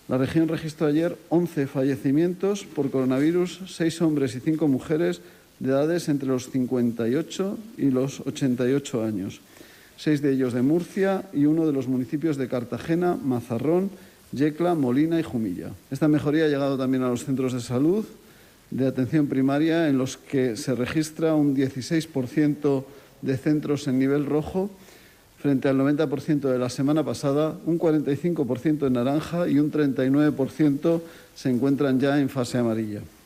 La región registró ayer 11 fallecimientos por coronavirus, 6 hombres y 5 mujeres de edades entre los 58 y los 88 años. 6 de ellos de Murcia y 1 de los municipios de Cartagena, Mazarrón, Yecla, Molina y Jumilla. Esta mejoría ha llegado también a los centros de salud de atención primaria, en los que se registra un 16% de centros en nivel rojo, frente al 90% de la semana pasada, un 45% en naranja y un 39% se encuentran ya en fase amarilla.